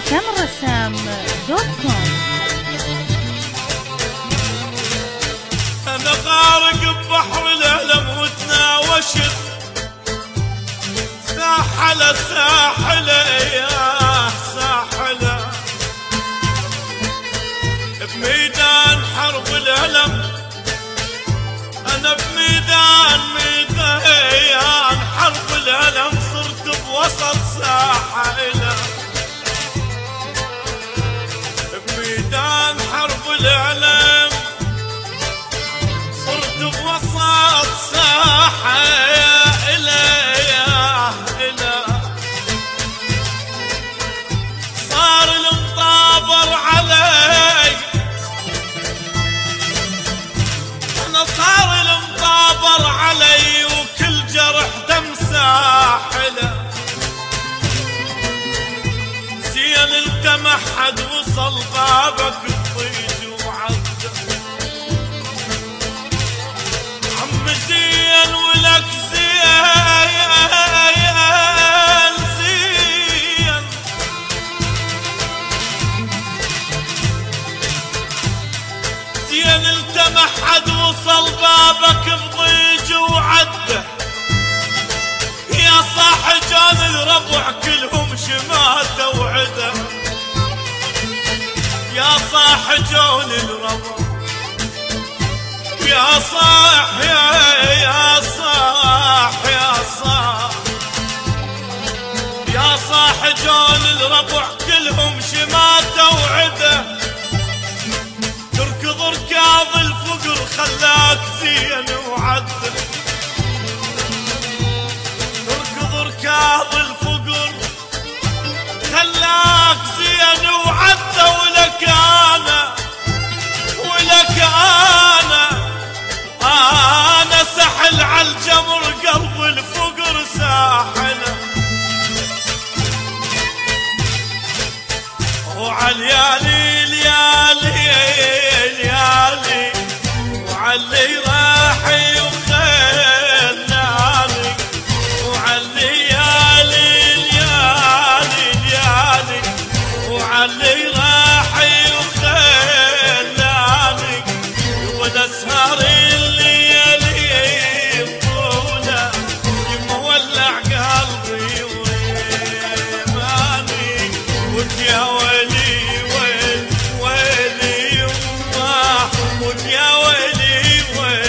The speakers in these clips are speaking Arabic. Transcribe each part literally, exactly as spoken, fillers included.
رسام رسام دوت كوم. أنا غارق ببحر الألم وتناوشت ساحلة ساحلة يا ساحلة بميدان حرب الألم. أنا بميدان ميدان حرب الألم صرت بوسط ساحلة. بميدان حرب الألم صرت بوسط ساحلة. صار المطابر علي، أنا صار المطابر علي وكل جرح دم ساحلة. زين التمحد وصل بابك الضيج وعدى عم زين ولك زين زين. زين التمحد وصل بابك بضيج وعده يا صاح جان الربع كلهم شماته وعده. يا صاح جون الربع يا صاح يا يا صاح يا صاح يا صاح جون الربع كلهم شماته وعده. تركض ركاض الفقر خلاك زين وعدل. تركض ركاض الفقر خلاك زين وعدل. ولك انا ولك انا انا سحل عالجمر قلب الفقر ساحله. وعاليالي ليالي ليالي وعلي راحي وخلاني. وعالليالي ليالي ليالي وعلي راحي وخلاني. والاسهر الليالي طولة يمولع قلبي ويماني. ويا ويلي ويل ويلي يما ويا ويلي ويل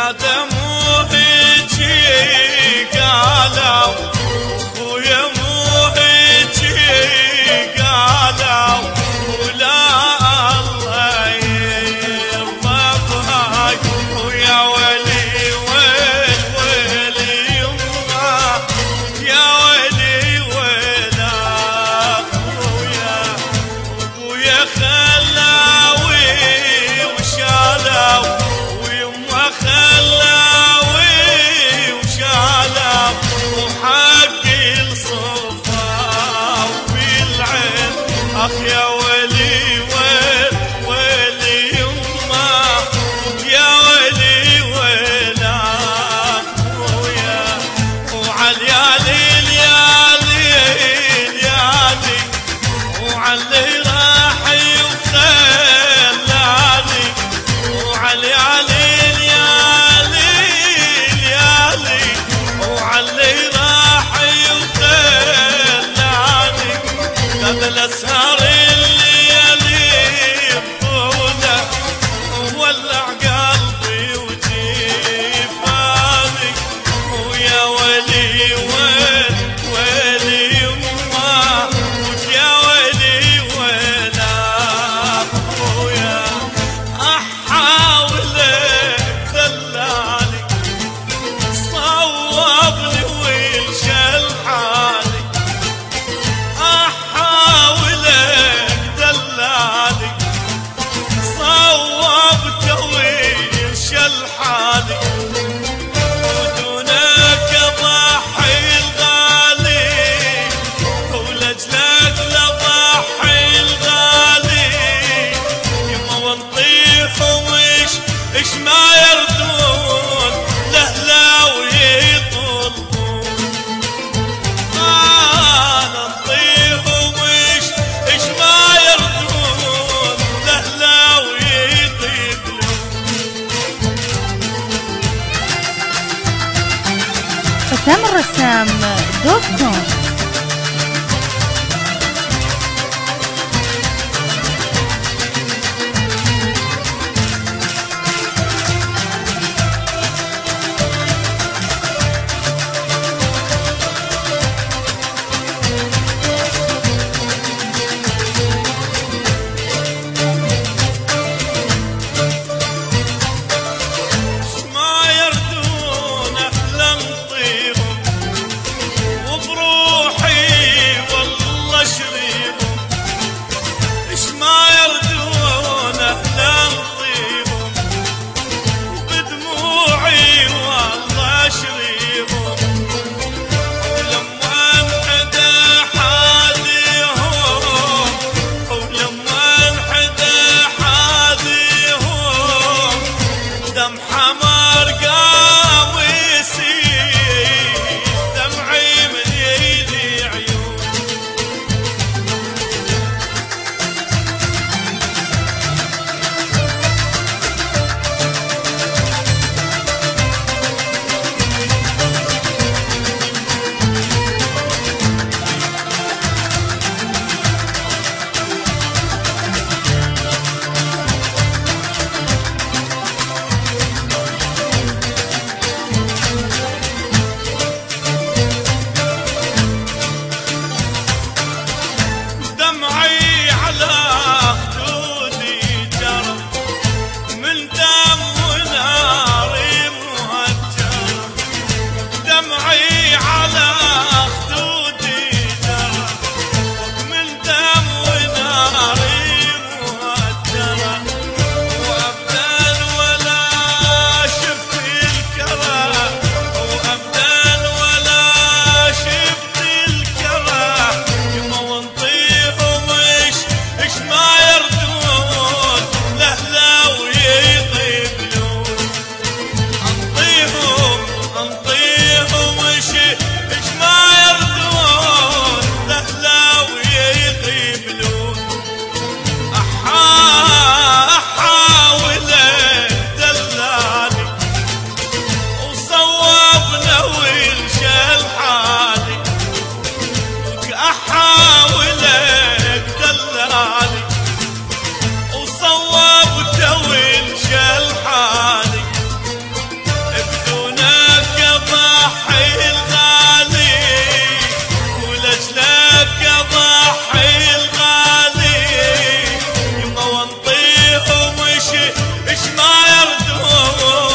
لا دمو هيجي قالوا خويا مو هيجي قالوا ولا الله يرضى بهاي ويا ولي ويل ويلي يما يا ولي ويلا خويا ويا خلاوي وشالوا ويما خلاوي وشالوا وحقي الصفا وبالعين اخ يا ولي ويل ويلي يما يا ولي ويلا خويا وعليالي ليالي ليالي وعلي راحي وخلاني وعليالي ليالي ليالي وعلي راحي وخلاني هذا الاسهر الليالي بطوله وولع قلبي وجيفاني ويا ولي ويل ويلي يما ويا ولي ويلا خويا احاول دلالي صوبني وينشل حالي احاول دلالي صوبته وينشل حالي ودونك ضحي الغالي ولجلك لضحي الغالي يما ونطيح ومش اش ما يردون لهلا ويطلبون انا نطيح ومش اش ما يردون لهلا ويطلبون حسام الرسام دوت كوم. ما يردون احلى نطيهم وبروح يردوم اش اش ما يردوم